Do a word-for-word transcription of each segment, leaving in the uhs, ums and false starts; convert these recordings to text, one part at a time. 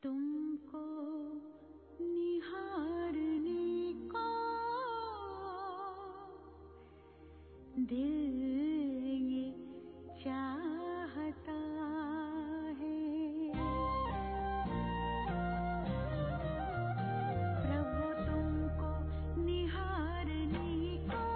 तुमको निहारने को दिल ये चाहता है। प्रभु तुमको निहारने को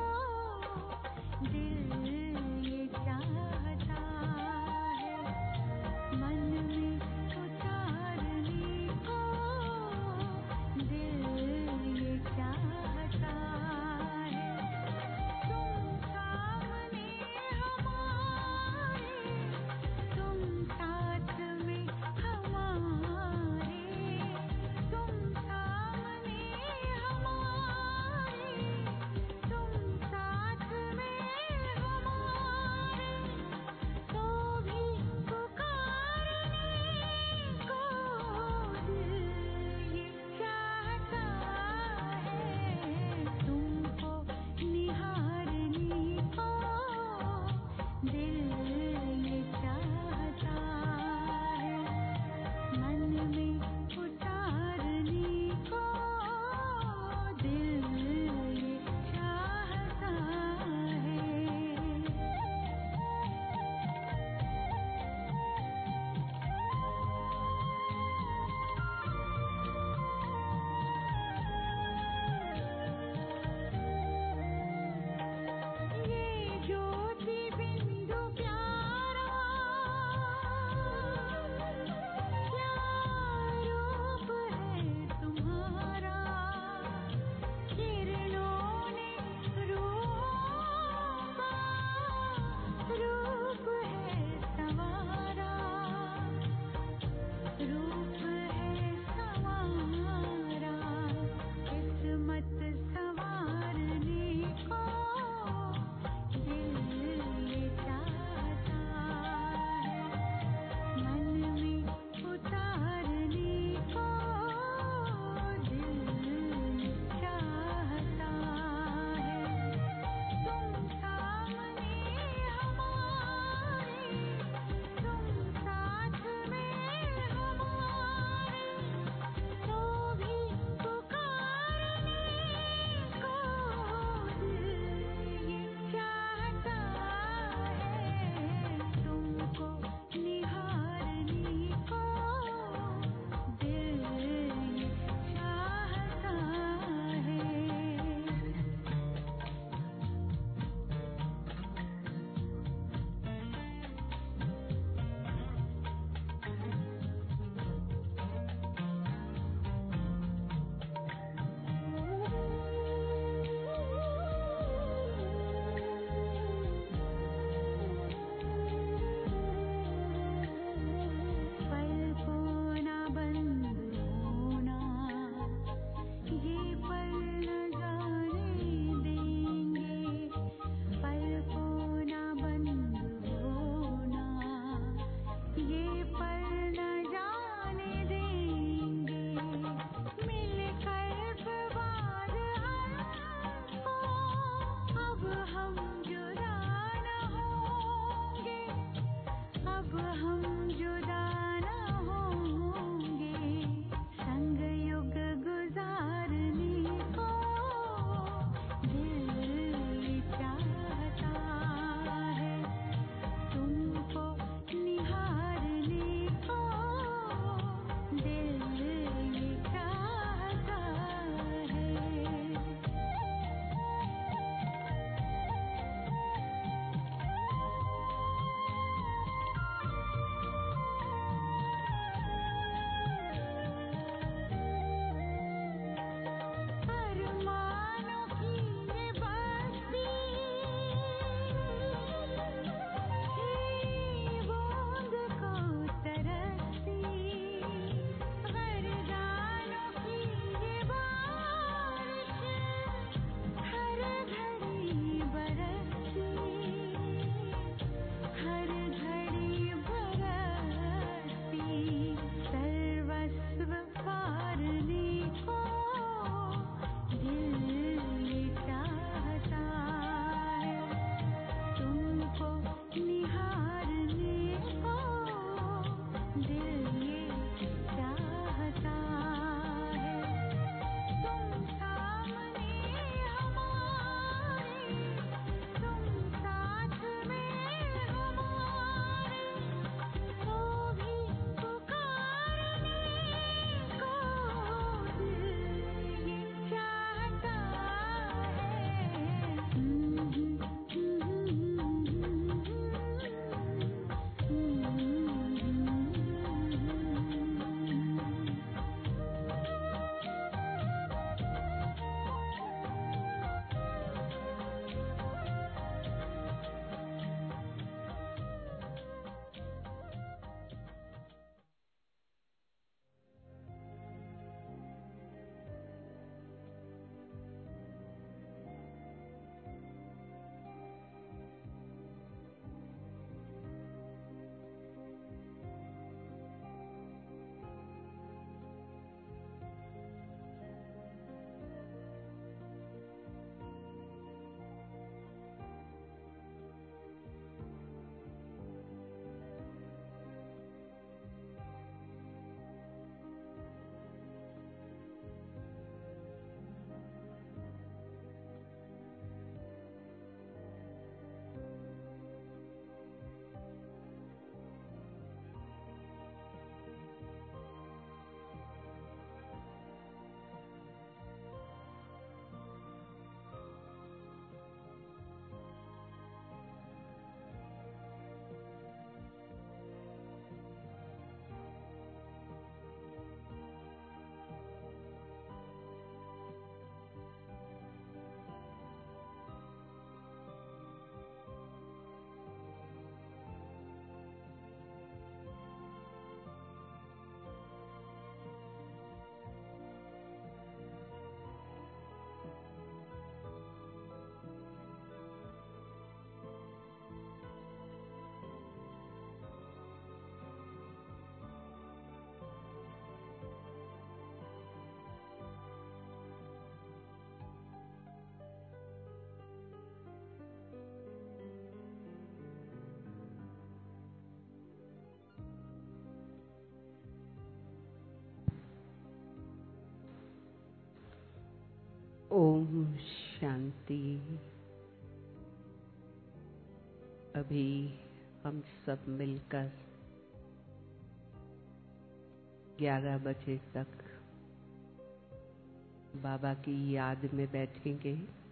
दिल ये चाहता है। मन में उतारने को दिल ये चाहता है। तुम सामने हमारे, तुम साथ में हमारे, तुम सामने हमारे, तुम साथ में हमारे, तो भी पुकारने को दिल ये चाहता है। तुमको निहारने को दिल ये चाहता है। मन में उतारने को दिल ये चाहता है। ये ज्योति बिंदु प्यारा, क्या रूप है तुम्हारा। किरणों ने रूह का रूप है संवारा, रूप है संवारा। किस्मत संवारने को दिल ये चाहता है। मन में उतारने को दिल चाहता है। तुम सामने हमारे, तुम साथ में हमारे, तो भी पुकारने को दिल ये चाहता है। तुमको निहारने को दिल ये चाहता है। पलकों ना बंद होना, ये पल न जाने देंगे। पलकों ना बंद होना, ये पल न जाने देंगे। मिलकर बार हमको अब हम जुदा न होंगे, अब हम जुदा न होंगे। संग युग गुजारने को दिल ये चाहता है। तुमको निहारने को दिल ये चाहता है। ओम शांति। अभी हम सब मिलकर ग्यारह बजे तक बाबा की याद में बैठेंगे।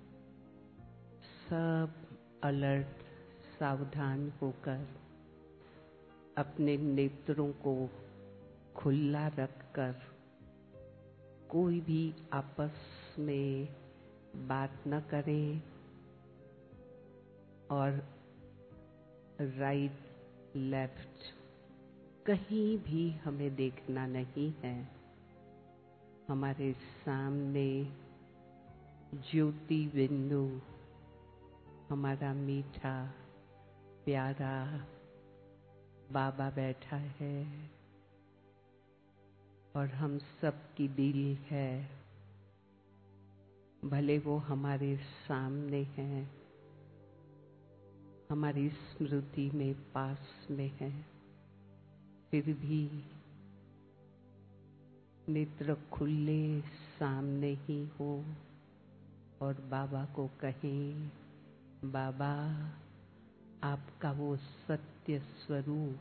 सब अलर्ट, सावधान होकर अपने नेत्रों को खुला रखकर कोई भी आपस में बात न करें और राइट लेफ्ट कहीं भी हमें देखना नहीं है। हमारे सामने ज्योति बिंदु हमारा मीठा प्यारा बाबा बैठा है और हम सब की दिल है। भले वो हमारे सामने हैं, हमारी स्मृति में पास में है, फिर भी नेत्र खुले सामने ही हो और बाबा को कहें, बाबा आपका वो सत्य स्वरूप,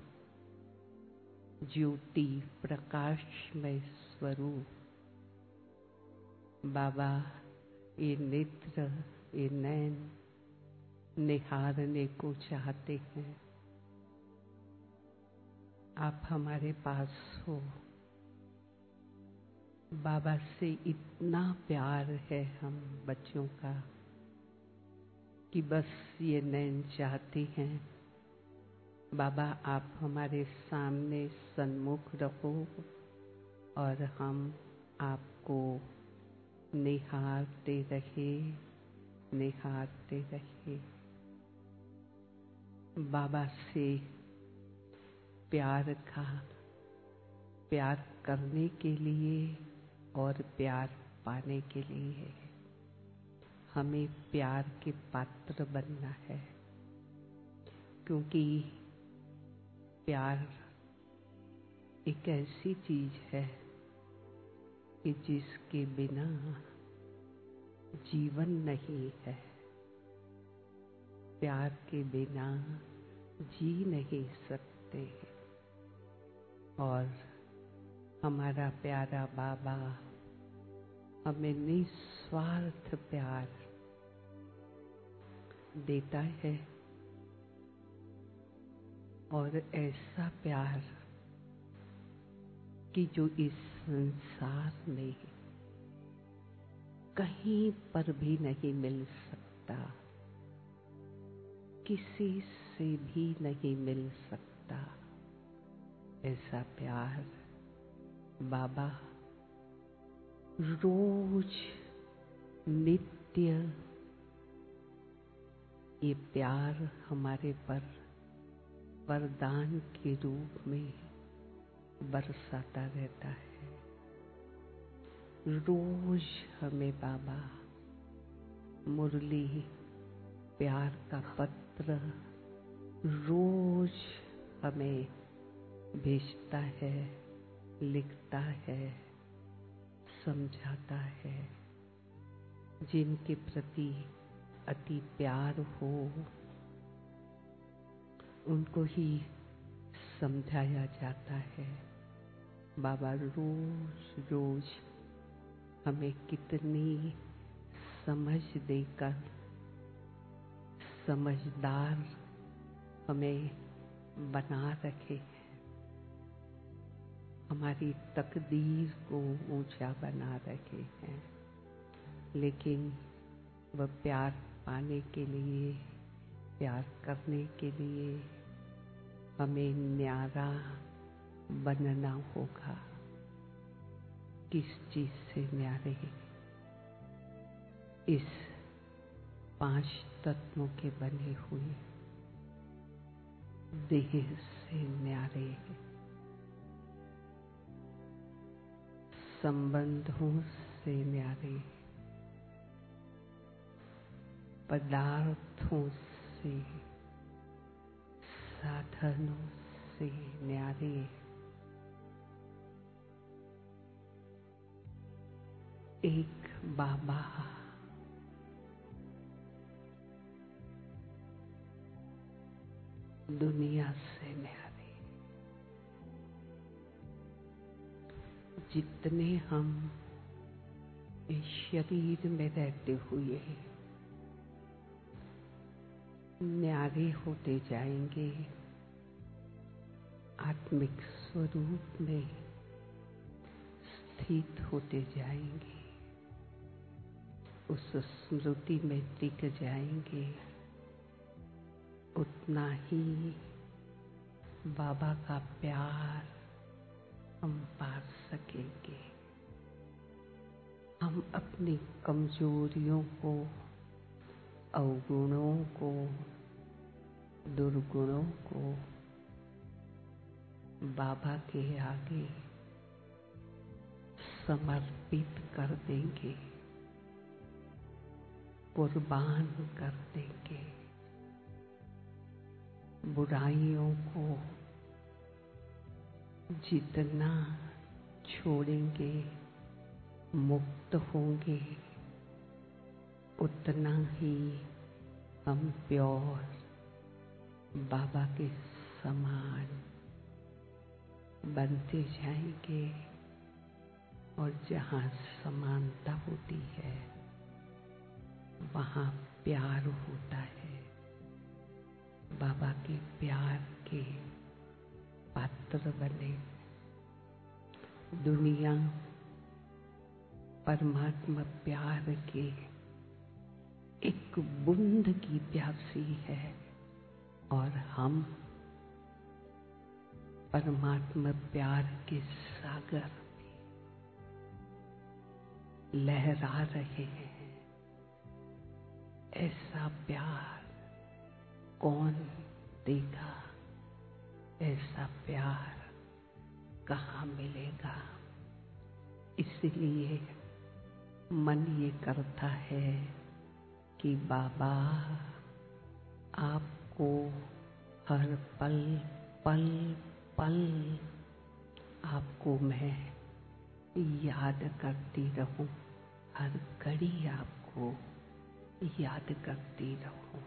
ज्योति प्रकाशमय स्वरूप, बाबा ये नेत्र, ये नैन निहारने को चाहते हैं। आप हमारे पास हो। बाबा से इतना प्यार है हम बच्चों का कि बस ये नैन चाहते हैं, बाबा आप हमारे सामने सन्मुख रहो और हम आपको निहारते रहे, निहारते रहे। बाबा से प्यार का, प्यार करने के लिए और प्यार पाने के लिए हमें प्यार के पात्र बनना है, क्योंकि प्यार एक ऐसी चीज है कि जिसके बिना जीवन नहीं है। प्यार के बिना जी नहीं सकते हैं। और हमारा प्यारा बाबा हमें निस्वार्थ प्यार देता है और ऐसा प्यार कि जो इस संसार में कहीं पर भी नहीं मिल सकता, किसी से भी नहीं मिल सकता। ऐसा प्यार बाबा रोज नित्य ये प्यार हमारे पर वरदान के रूप में बरसाता रहता है। रोज हमें बाबा मुरली प्यार का पत्र रोज हमें भेजता है, लिखता है, समझाता है। जिनके प्रति अति प्यार हो उनको ही समझाया जाता है। बाबा रोज रोज हमें कितनी समझ देकर समझदार हमें बना रखे हैं, हमारी तकदीर को ऊंचा बना रखे हैं। लेकिन वह प्यार पाने के लिए, प्यार करने के लिए हमें न्यारा बनना होगा। किस चीज से न्यारे? इस पांच तत्वों के बने हुए देह से न्यारे, संबंधों से न्यारे, पदार्थों से, साधनों से न्यारे, एक बाबा दुनिया से न्यारे। जितने हम इस शरीर में रहते हुए न्यारे होते जाएंगे, आत्मिक स्वरूप में स्थित होते जाएंगे, उस स्मृति में टिक जाएंगे, उतना ही बाबा का प्यार हम पा सकेंगे। हम अपनी कमजोरियों को, अवगुणों को, दुर्गुणों को बाबा के आगे समर्पित कर देंगे, कुर्बान कर देंगे। बुराइयों को जितना छोड़ेंगे, मुक्त होंगे, उतना ही हम प्योर बाबा के समान बनते जाएंगे। और जहाँ समानता होती है वहाँ प्यार होता है। बाबा के प्यार के पात्र बने। दुनिया परमात्मा प्यार के एक बूंद की प्यासी है और हम परमात्मा प्यार के सागर में लहरा रहे हैं। ऐसा प्यार कौन देगा? ऐसा प्यार कहाँ मिलेगा? इसलिए मन ये करता है कि बाबा आपको हर पल पल पल आपको मैं याद करती रहूं, हर घड़ी आपको याद करती रहूं।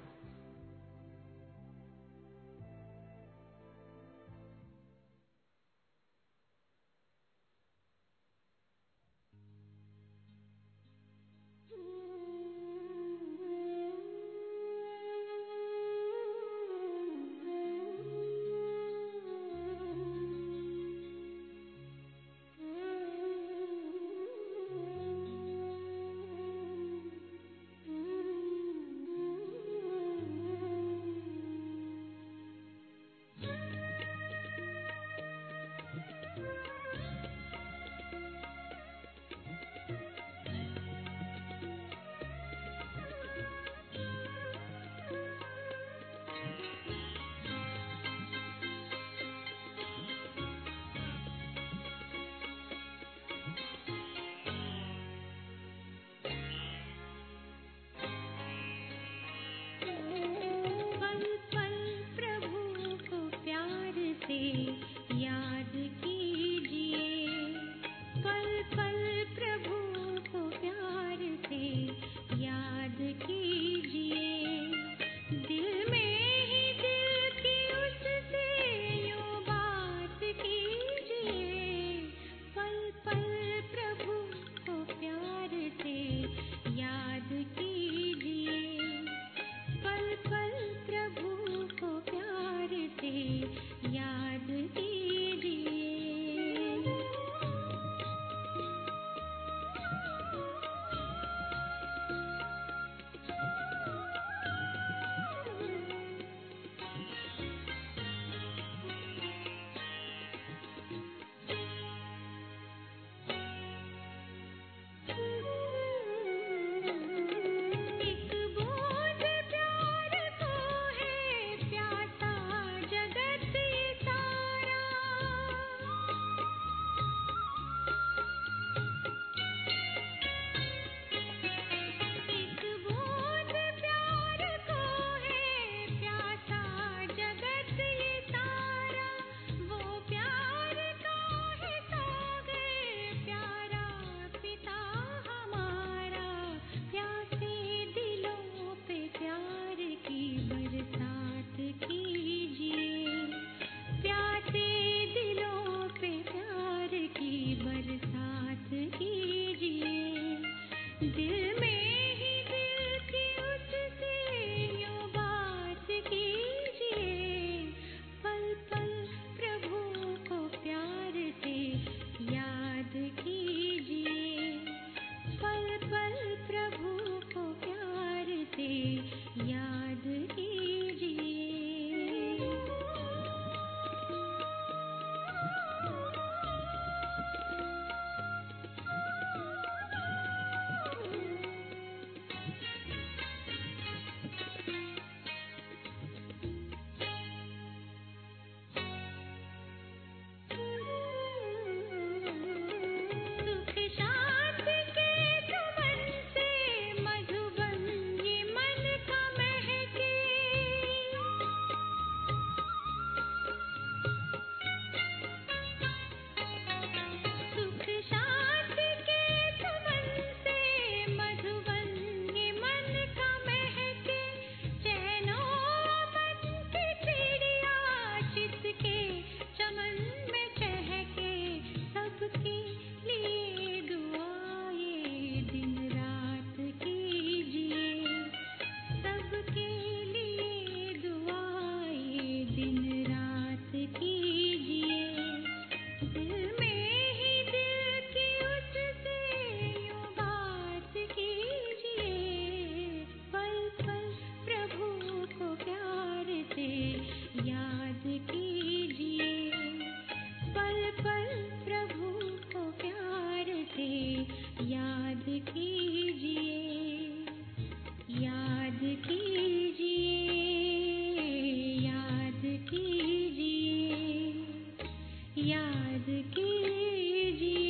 याद कीजिए,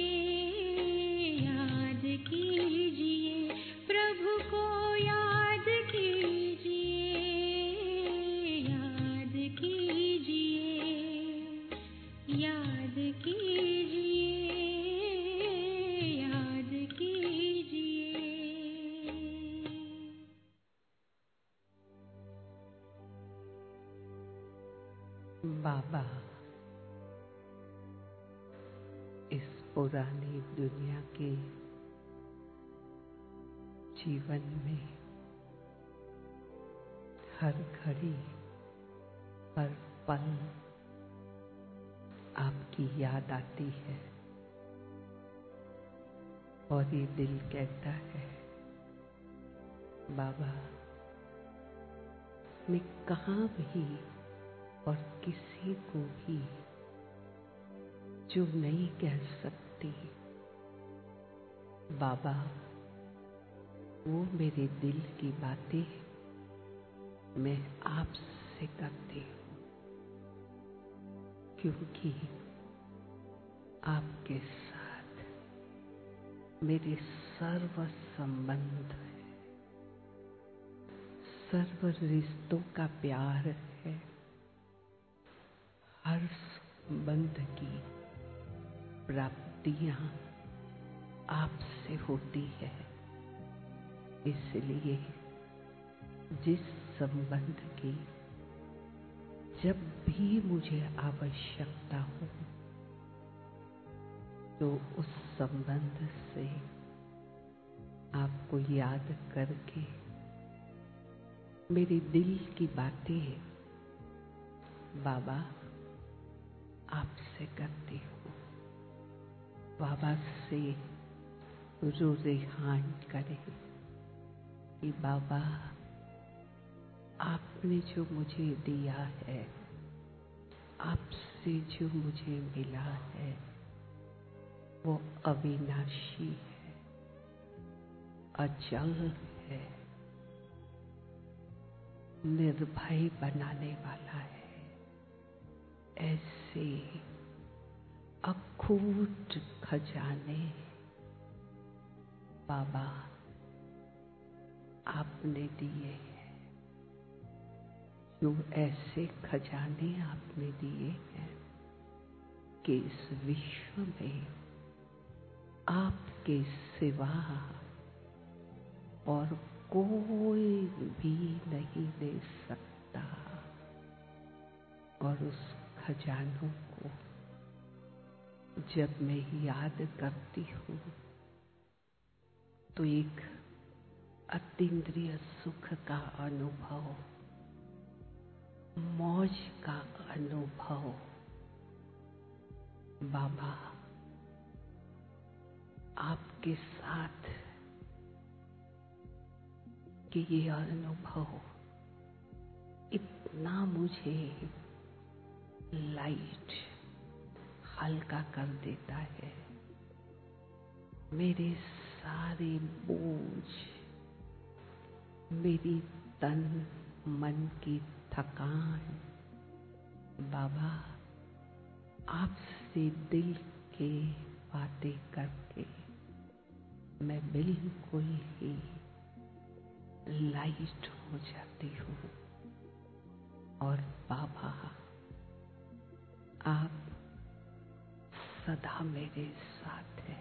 याद कीजिए, प्रभु को याद कीजिए, याद कीजिए, याद कीजिए, याद कीजिए। बाबा, इस पुरानी दुनिया के जीवन में हर घड़ी, हर पल आपकी याद आती है और ये दिल कहता है, बाबा, मैं कहाँ भी और किसी को भी जो नहीं कह सकती, बाबा, वो मेरे दिल की बातें मैं आपसे करती हूँ, क्योंकि आपके साथ मेरे सर्व संबंध है, सर्व रिश्तों का प्यार है, हर संबंध की प्राप्तियां आपसे होती है। इसलिए जिस संबंध की जब भी मुझे आवश्यकता हो, तो उस संबंध से आपको याद करके मेरे दिल की बातें बाबा आपसे करती हूँ। बाबा से रुझान करे कि बाबा, आपने जो मुझे दिया है, आपसे जो मुझे मिला है, वो अविनाशी है, अचल है, निर्भय बनाने वाला है। ऐसे अखूट खजाने बाबा आपने दिए हैं, जो ऐसे खजाने आपने दिए हैं कि इस विश्व में आपके सिवा और कोई भी नहीं दे सकता। और उस खजानों को जब मैं याद करती हूँ, तो एक अतीन्द्रिय सुख का अनुभव, मौज का अनुभव बाबा आपके साथ कि ये अनुभव इतना मुझे लाइट, हल्का कर देता है। मेरे सारे बोझ, मेरी तन मन की थकान बाबा आपसे दिल के बातें करके मैं बिल्कुल ही लाइट हो जाती हूँ। और बाबा, आप सदा मेरे साथ हैं।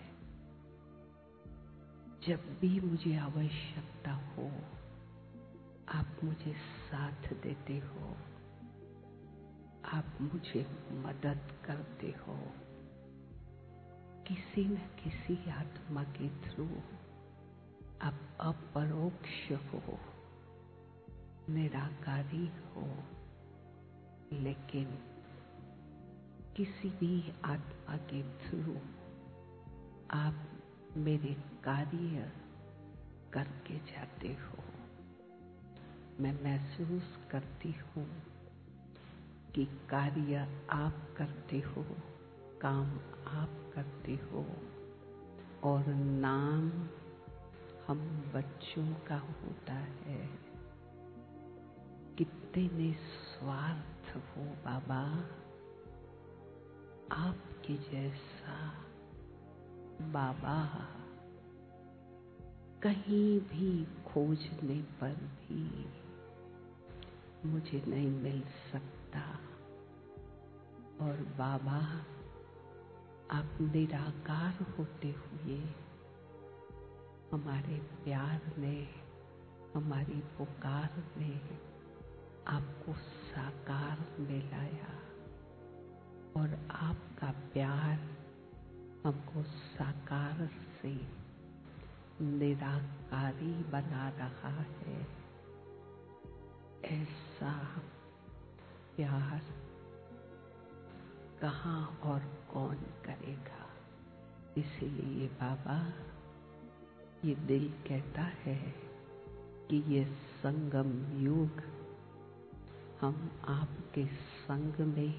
जब भी मुझे आवश्यकता हो, आप मुझे साथ देते हो, आप मुझे मदद करते हो। किसी न किसी आत्मा के थ्रू आप अपरोक्ष हो, निराकारी हो, लेकिन किसी भी आत्मा के थ्रू आप मेरे कार्य करके जाते हो। मैं महसूस करती हूँ कि कार्य आप करते हो, काम आप करते हो, और नाम हम बच्चों का होता है। कितने निस्वार्थ हो बाबा, आपके जैसा बाबा कहीं भी खोजने पर भी मुझे नहीं मिल सकता। और बाबा, आप निराकार होते हुए हमारे प्यार में, हमारी पुकार में आपको साकार में लाया और आपका प्यार हमको साकार से निराकारी बना रहा है। ऐसा प्यार कहाँ और कौन करेगा। इसीलिए बाबा, ये दिल कहता है कि ये संगम युग हम आपके संग में,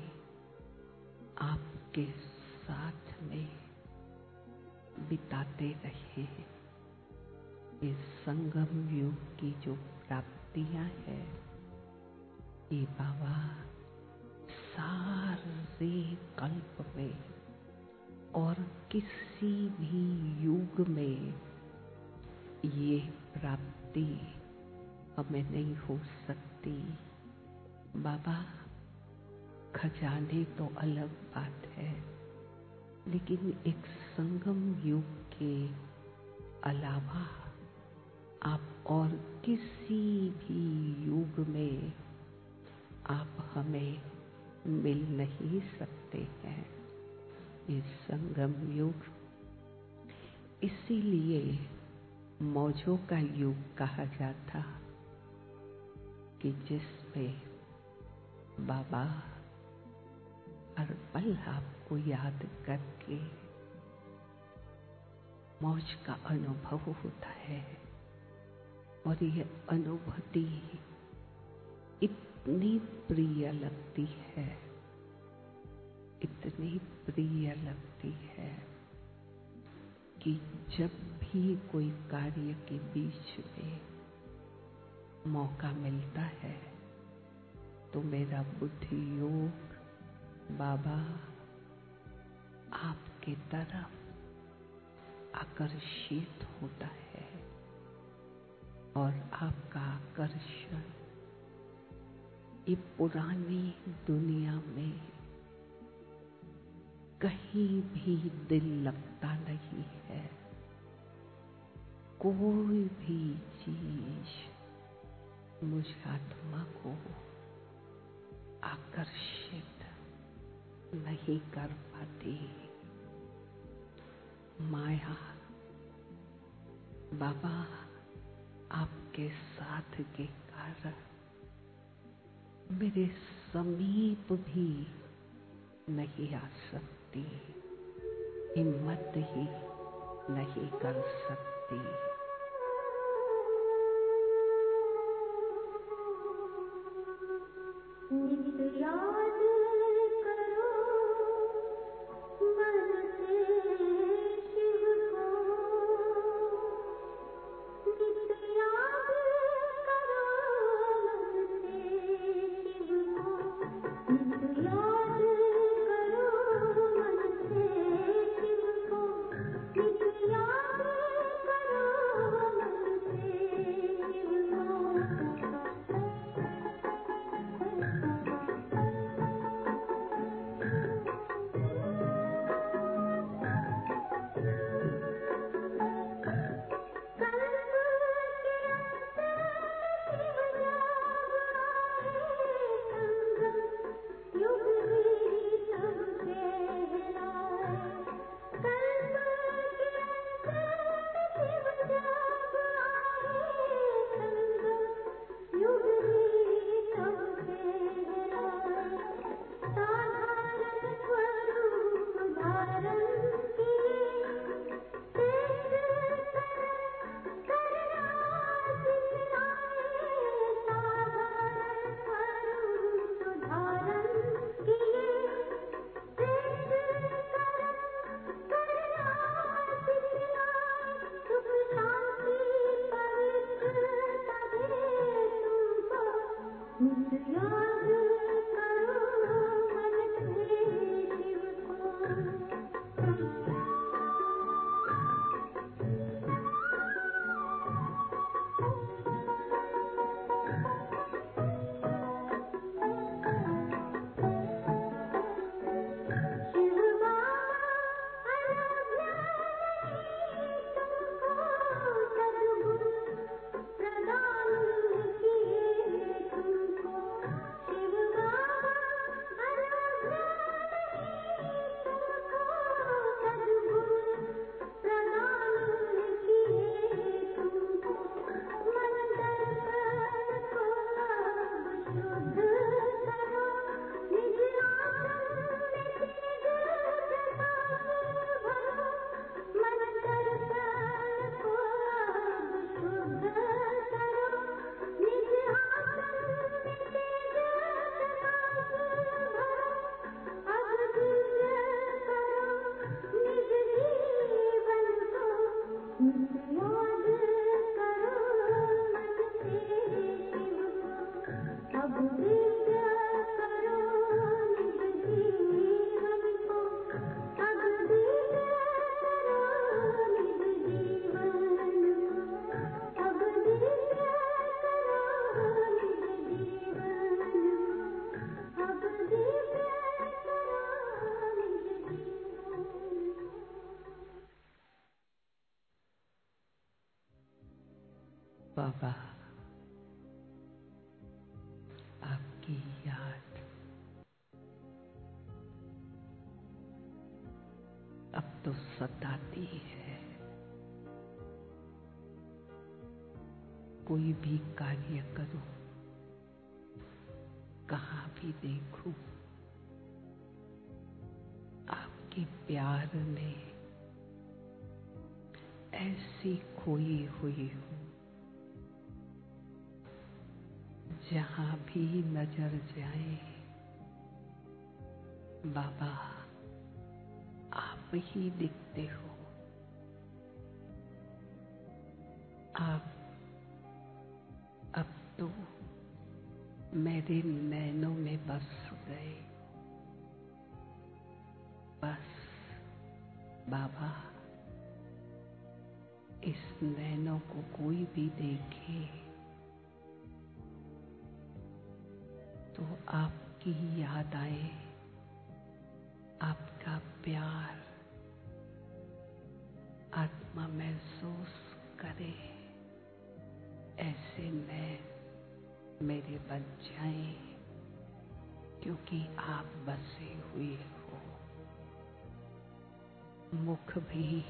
आपके साथ में बिताते रहे। इस संगम युग की जो प्राप्तियां हैं, ये बाबा सारे कल्प में और किसी भी युग में ये प्राप्ति हमें नहीं हो सकती। बाबा, खजाने तो अलग बात है, लेकिन एक संगम युग के अलावा आप और किसी भी युग में आप हमें मिल नहीं सकते हैं। इस संगम युग इसीलिए मौजों का युग कहा जाता, कि जिसमें बाबा हर पल आपको याद करके मौज का अनुभव होता है। और ये अनुभूति इतनी प्रिय लगती है, इतनी प्रिय लगती है कि जब भी कोई कार्य के बीच में मौका मिलता है तो मेरा बुद्धि योग बाबा आपके तरफ आकर्षित होता है। और आपका आकर्षण ये पुरानी दुनिया में कहीं भी दिल लगता नहीं है। कोई भी चीज मुझ आत्मा को आकर्षित नहीं कर पाती। माया बाबा आपके साथ के कारण मेरे समीप भी नहीं आ सकती, हिम्मत ही नहीं कर सकती। नित्य याद करो मन से शिव को, नित्य याद करो मन से शिव को, नित्य याद करो मन से शिव को, नित्य याद करो मन से शिव को। बाबा, आपकी याद अब तो सताती है। कोई भी कार्य करूं, कहाँ भी देखूं, आपके प्यार में ऐसी खोई हुई हूं। जहां भी नजर जाए बाबा, आप ही दिखते हो। आप अब तो मेरे नैनों में बस गए। बस बाबा, इस नैनों को कोई भी देखे तो आपकी याद आए, आपका प्यार आत्मा महसूस करे। ऐसे नैन मेरे बन जाएं, क्योंकि आप बसे हुए हो। मुख भी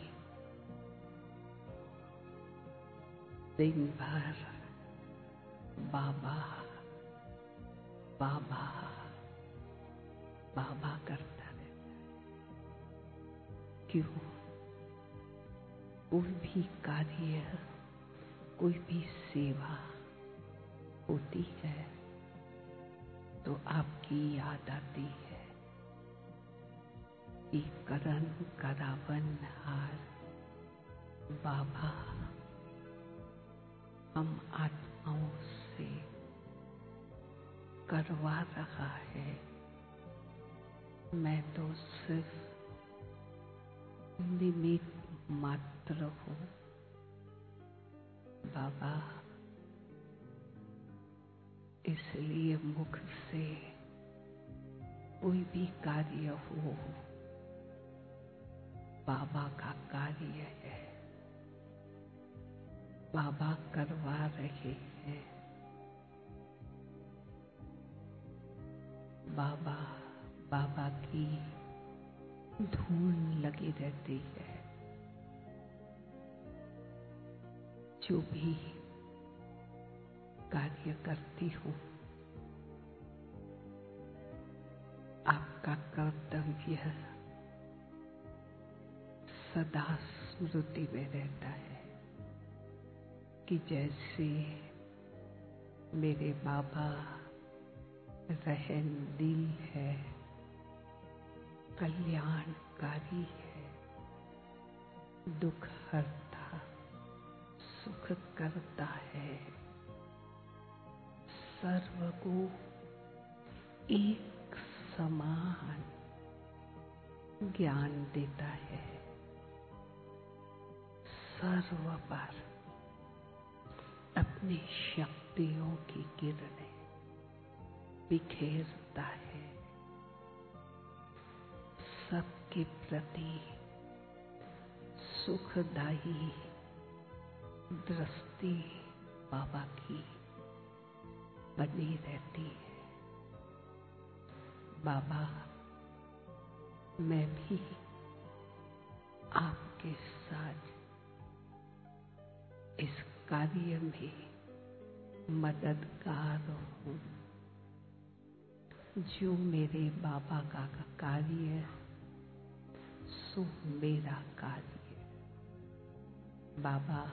दिन भर बाबा बाबा बाबा करता रहता है। क्यों? कोई भी कार्य, कोई भी सेवा होती है तो आपकी याद आती है कि करन करावन हार बाबा हम आत्माओं से करवा रहा है। मैं तो सिर्फ निमित्त मात्र हूँ। बाबा, इसलिए मुख से कोई भी कार्य हो, बाबा का कार्य है। बाबा करवा रहे हैं। बाबा बाबा की धूल लगी रहती है। जो भी कार्य करती हूँ, आपका कर्तव्य सदा स्मृति में रहता है कि जैसे मेरे बाबा रहम दिल है, कल्याणकारी है, दुख हरता, सुख करता है, सर्व को एक समान ज्ञान देता है। सर्व पर अपनी शक्तियों की किरणें बिखेरता है। सबके प्रति सुखदायी दृष्टि बाबा की बनी रहती है। बाबा, मैं भी आपके साथ इस कार्य में मददगार हूँ। जो मेरे बाबा का कार्य, सो मेरा कार्य। बाबा,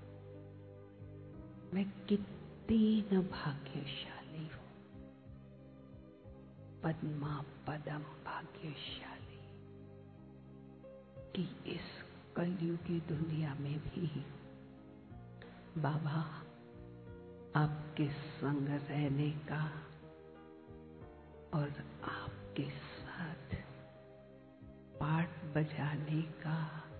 मैं कितनी न भाग्यशाली हूँ, पद्मा पदम भाग्यशाली, कि इस कलयुग की दुनिया में भी बाबा आपके संग रहने का और आपके साथ पाठ बजाने का,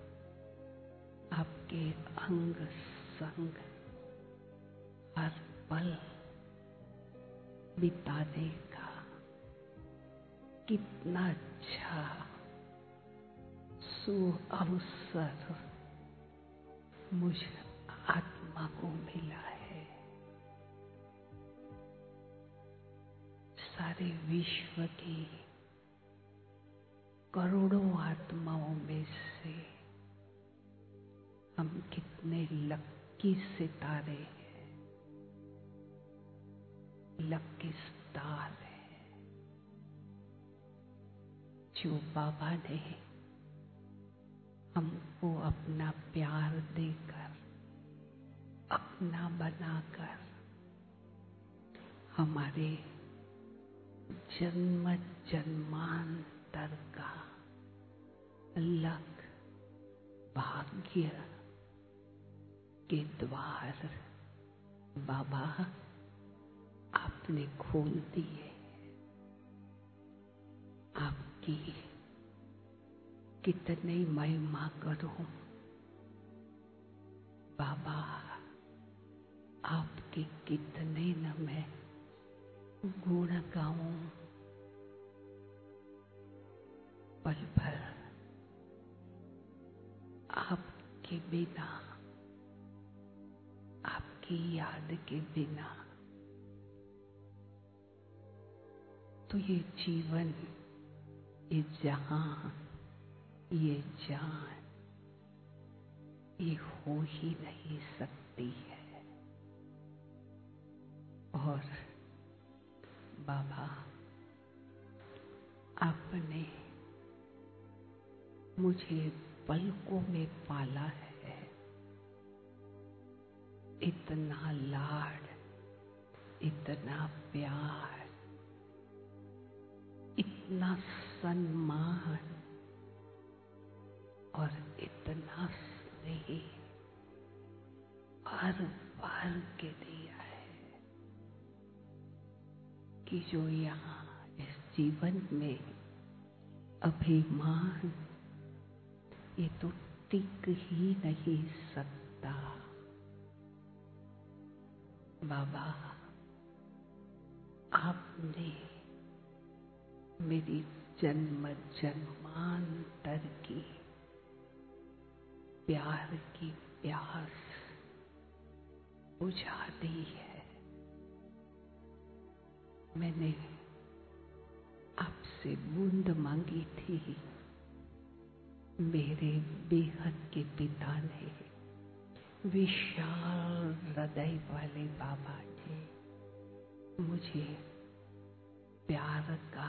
आपके अंग संग हर पल बिताने का कितना अच्छा सु अवसर मुझ आत्मा को मिला है। सारे विश्व की करोड़ों आत्माओं में से हम कितने लकी सितारे हैं, लकी स्टार है, जो बाबा ने हमको अपना प्यार देकर, अपना बनाकर हमारे जन्म जन्मांतर का अलग भाग्य के द्वार बाबा आपने खोल दिए। आपकी कितनी महिमा करूं बाबा, आपके कितने न मैं गुण गाऊं। पल भर आपके बिना, आपकी याद के बिना तो ये जीवन, ये जहां, ये जान, ये हो ही नहीं सकती है। और बाबा आपने मुझे पलकों में पाला है। इतना लाड, इतना प्यार, इतना सम्मान और इतना स्नेह भर भर के दिया है कि जो यहाँ इस जीवन में अभिमान, ये तो टिक ही नहीं सकता। बाबा आपने मेरी जन्म जन्मांतर की प्यार की प्यास बुझा दी है। मैंने आपसे बूंद मांगी थी, मेरे बेहद के पिता ने, विशाल हृदय वाले बाबा ने मुझे प्यार का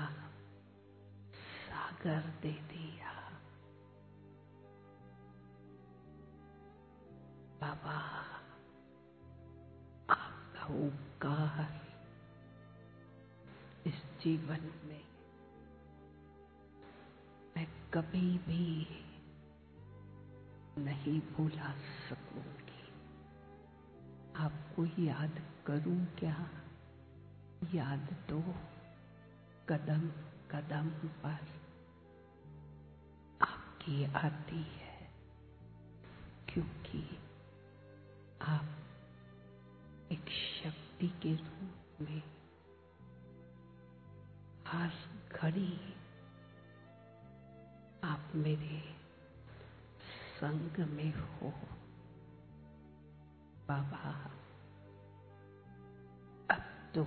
सागर दे दिया। बाबा आपका उपकार इस जीवन में मैं कभी भी नहीं भुला सकूंगी। आपको याद करूं क्या? याद तो कदम कदम पर आपकी आती है, क्योंकि आप एक शक्ति के रूप में हर घड़ी आप मेरे संग में हो। बाबा अब तो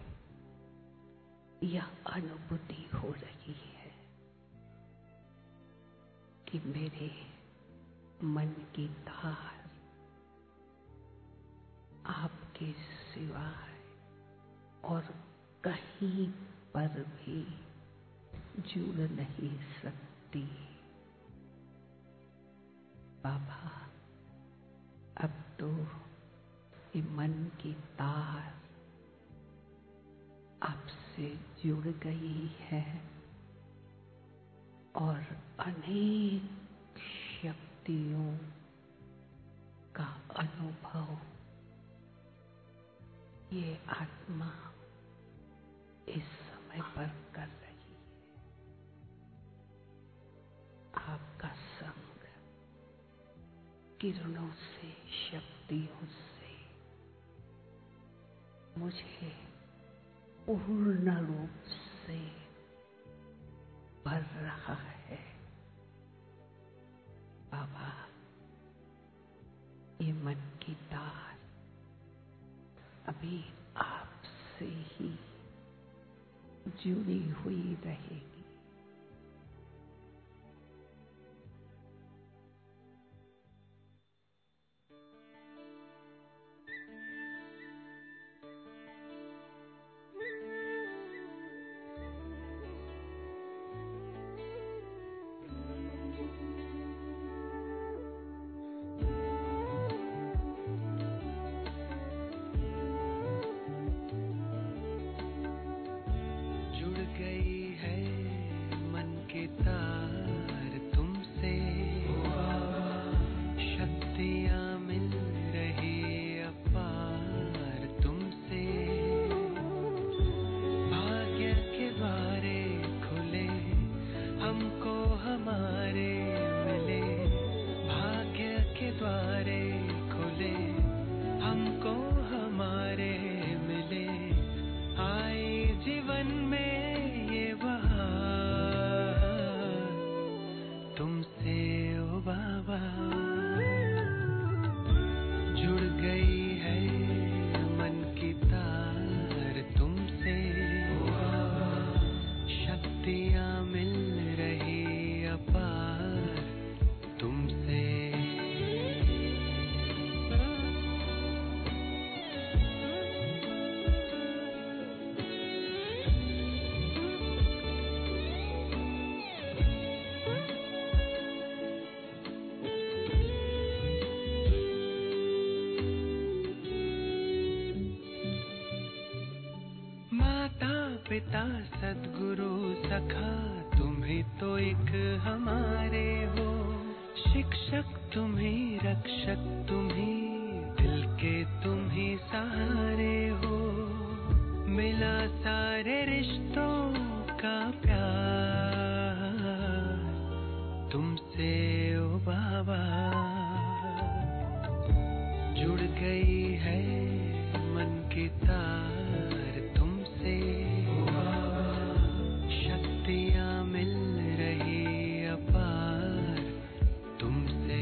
यह अनुभूति हो रही है कि मेरे मन की धार आपके सिवाय और कहीं पर भी जुड़ नहीं सकती। बाबा अब तो ये मन की तार आपसे जुड़ गई है और अनेक शक्तियों का अनुभव ये आत्मा इस समय पर कर रही है। आपका संग किरणों से, शक्तियों से मुझे पूर्ण रूप से भर रहा है। बाबा ये मन की तार अभी आपसे ही जुड़ी हुई रहेगी। पिता सद्गुरु सखा तुम ही तो एक हमारे हो, शिक्षक तुम ही रक्षक तुम ही दिल के तुम ही सहारे हो, मिला सारे रिश्तों का प्यार तुमसे ओ बाबा, जुड़ गई है मन की तार तुमसे, शक्तियाँ मिल रही अपार तुमसे।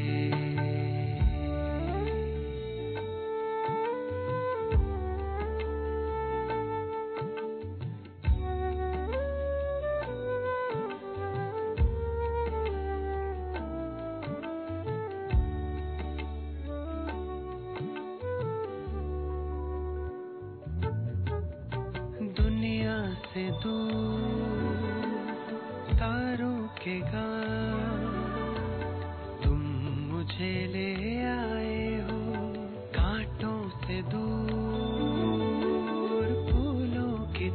दुनिया से दूर तारों के गांव तुम मुझे ले आए हो, कांटों से दूर फूलों की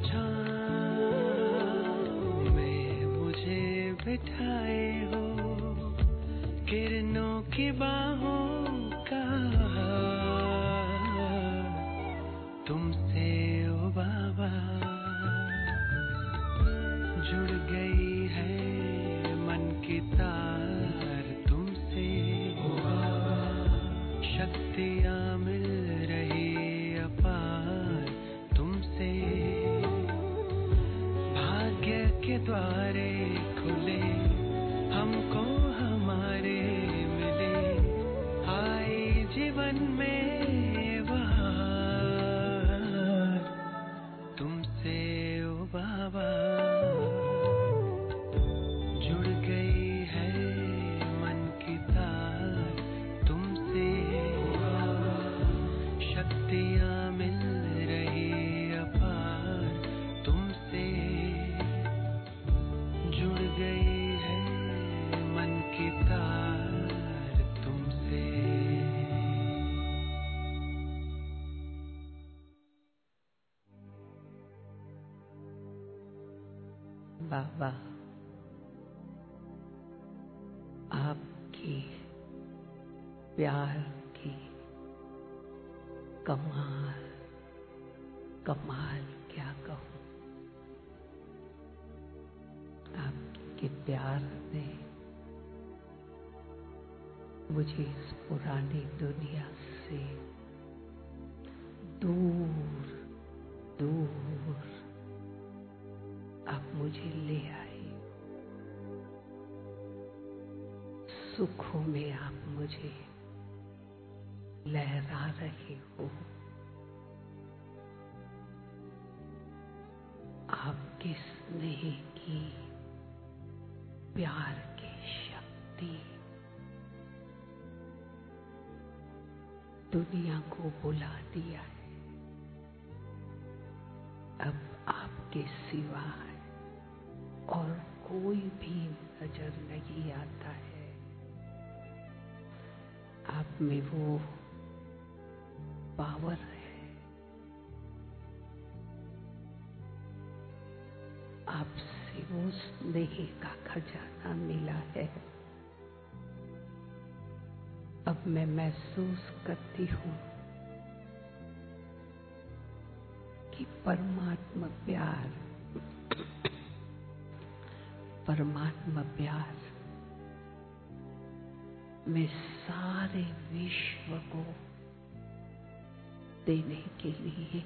छाँव में मुझे बिठाए हो, किरणों की बाहों का तुमसे ओ बाबा, जुड़ गई है मन की तार तुमसे, शक्तियाँ मिल रही अपार तुमसे, भाग्य के द्वारे खुले हमको हमारे मिले, आए जीवन में बहार तुमसे ओ बाबा, जुड़ गई है मन की तार तुमसे, शक्तियाँ मिल रही अपार तुमसे, जुड़ गई है मन की तार तुमसे। बाबा, आपकी प्यार की कमाल कमाल क्या कहूँ, आपके प्यार ने मुझे इस पुरानी दुनिया से दूर दूर आप मुझे ले आए, सुखों में आप मुझे लहरा रहे हो, आपके स्नेह की, प्यार की शक्ति दुनिया को बुला दिया है। अब आपके सिवा और कोई भी नजर नहीं आता है। आप में वो पावर है, आपसे वो स्नेह का खजाना मिला है। अब मैं महसूस करती हूँ कि परमात्मा प्यार परमात्मा प्यार में सारे विश्व को देने के लिए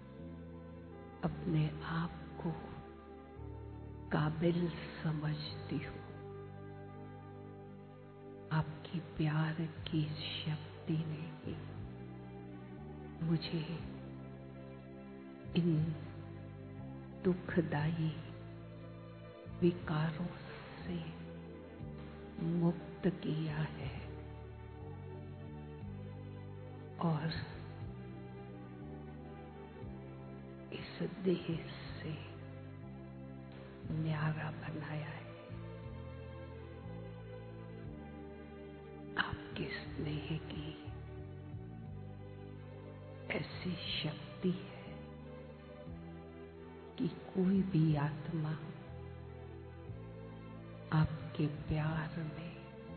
अपने आप को काबिल समझती हूँ। आपकी प्यार की शक्ति ने ही मुझे इन दुखदायी विकारों से मुक्त किया है और इस देह से न्यारा बनाया है। आपके स्नेह की ऐसी शक्ति है कि कोई भी आत्मा आपके प्यार में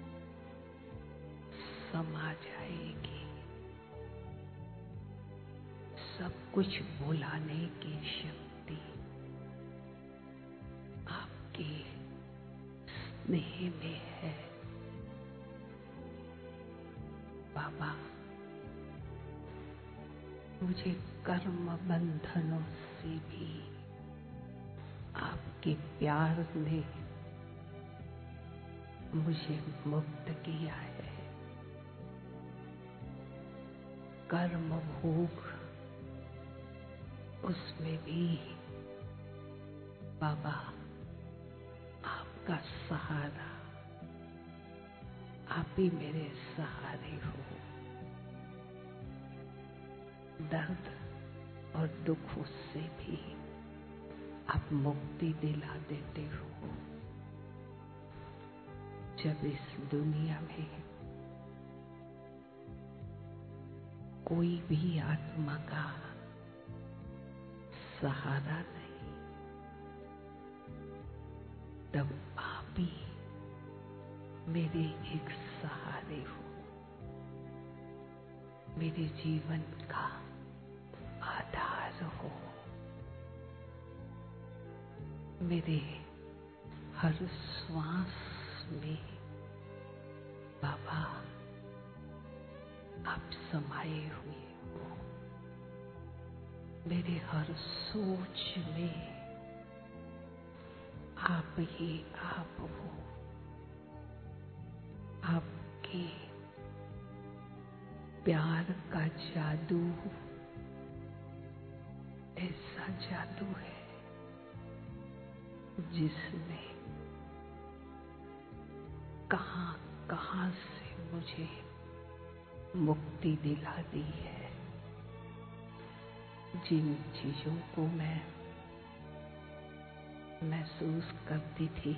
समा जाएगी। सब कुछ भुलाने की शक्ति आपके स्नेह में है। बाबा, मुझे कर्म बंधनों से भी आपके प्यार ने मुझे मुक्त किया है। कर्म भोग, उसमें भी बाबा आपका सहारा, आप ही मेरे सहारे हो। दर्द और दुखों से भी आप मुक्ति दिला देते हो। जब इस दुनिया में कोई भी आत्मा का सहारा नहीं, तब आप ही मेरे एक सहारे हो। मेरे जीवन का आधार हो। मेरे हर श्वास में बाबा आप समाये हुए हो। मेरे हर सोच में आप ही आप हो। आपके प्यार का जादू ऐसा जादू है जिसने कहां कहां से मुझे मुक्ति दिला दी है। जिन चीजों को मैं महसूस करती थी,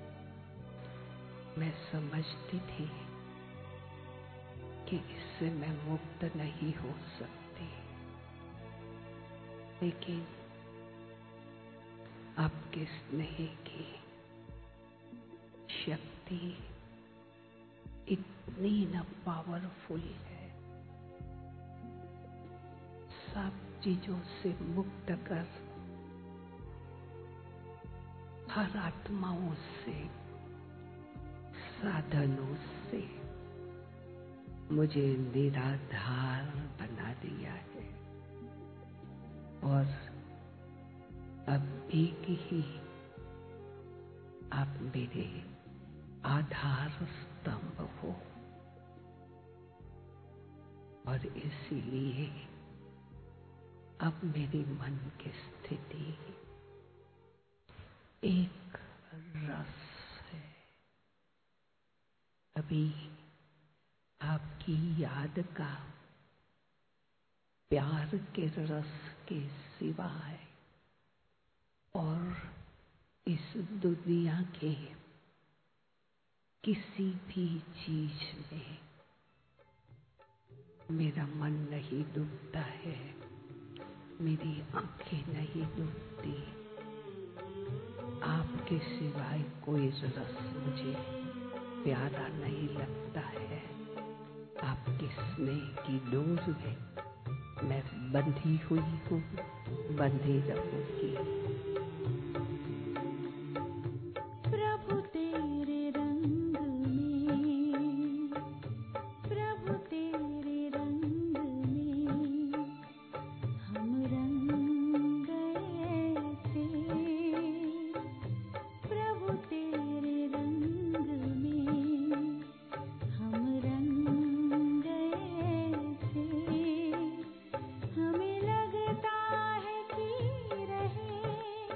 मैं समझती थी कि इससे मैं मुक्त नहीं हो सकती, लेकिन आपके स्नेह की शक्ति इतनी न पावरफुल है, सब चीजों से मुक्त कर हर आत्माओं से, साधनों से मुझे निराधार बना दिया है। और अब एक ही आप मेरे आधार स्तंभ हो, और इसीलिए अब मेरे मन की स्थिति अभी आपकी याद का प्यार के रस के सिवाय और इस दुनिया के किसी भी चीज में मेरा मन नहीं डूबता है, मेरी आंखें नहीं डूबती। आपके सिवाय कोई रस मुझे प्यारा नहीं लगता है। आपके स्नेह की डोर में मैं बंधी हुई हूँ, बंधी रहूंगी। प्रभु तेरे रंग में, प्रभु तेरे रंग में हम रंग गए थे। प्रभु तेरे रंग में हम रंग गए थे। हमें लगता है कि रहे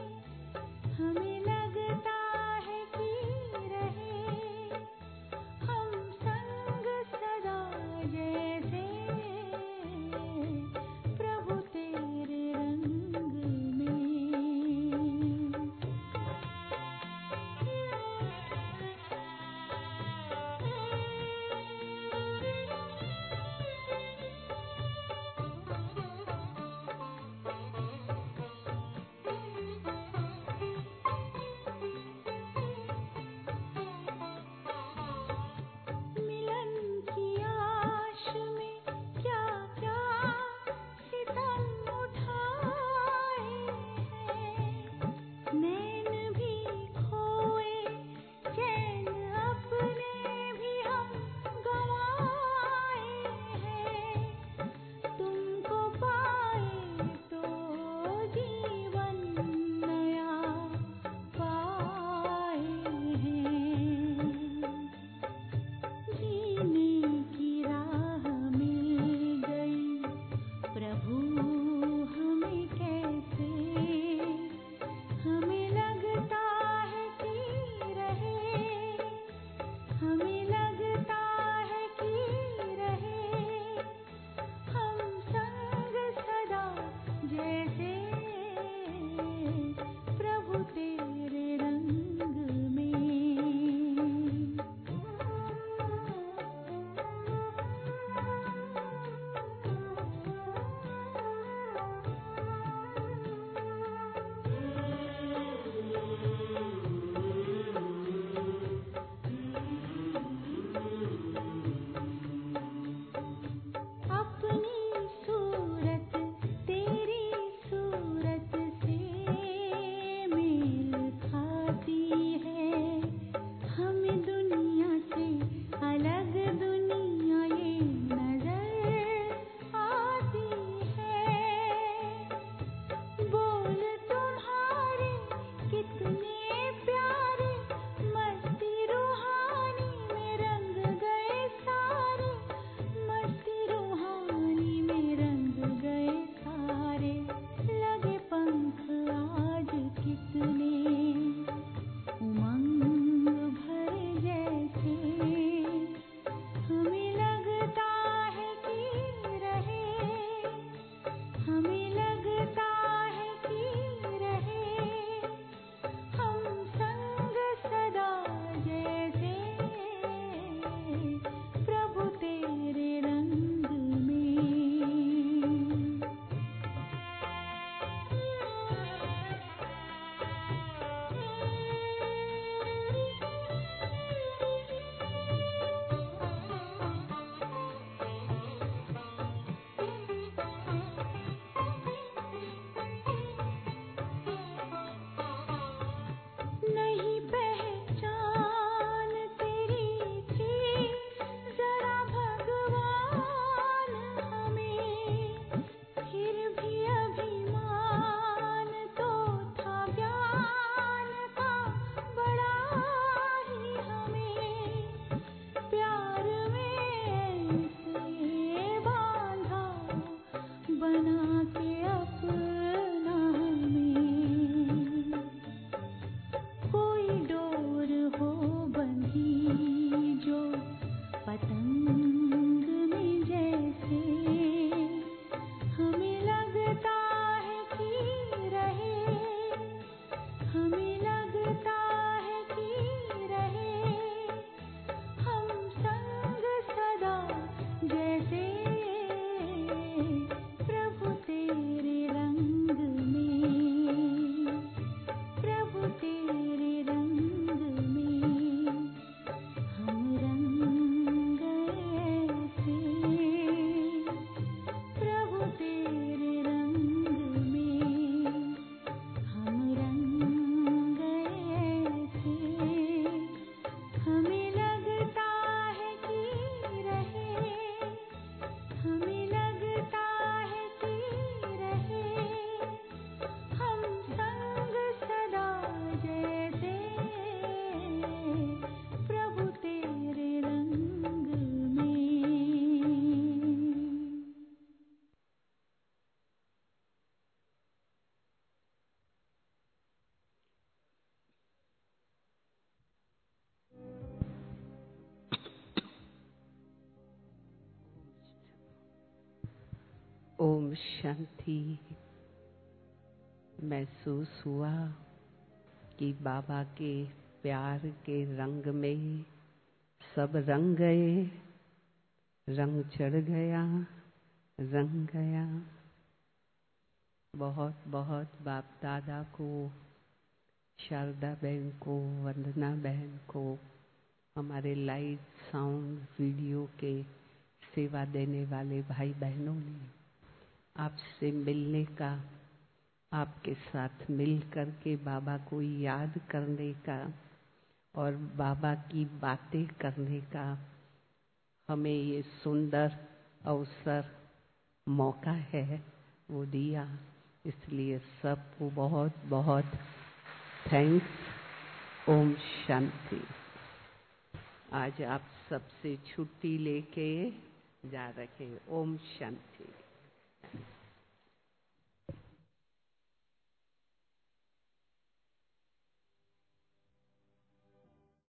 ओम शांति। महसूस हुआ कि बाबा के प्यार के रंग में सब रंग गए, रंग चढ़ गया, रंग गया। बहुत बहुत बाप दादा को, शारदा बहन को, वंदना बहन को, हमारे लाइट साउंड वीडियो के सेवा देने वाले भाई बहनों ने आपसे मिलने का, आपके साथ मिल कर के बाबा को याद करने का और बाबा की बातें करने का हमें ये सुंदर अवसर मौका है वो दिया। इसलिए सबको बहुत बहुत थैंक्स। ओम शांति। आज आप सबसे छुट्टी लेके जा रहे। ओम शांति।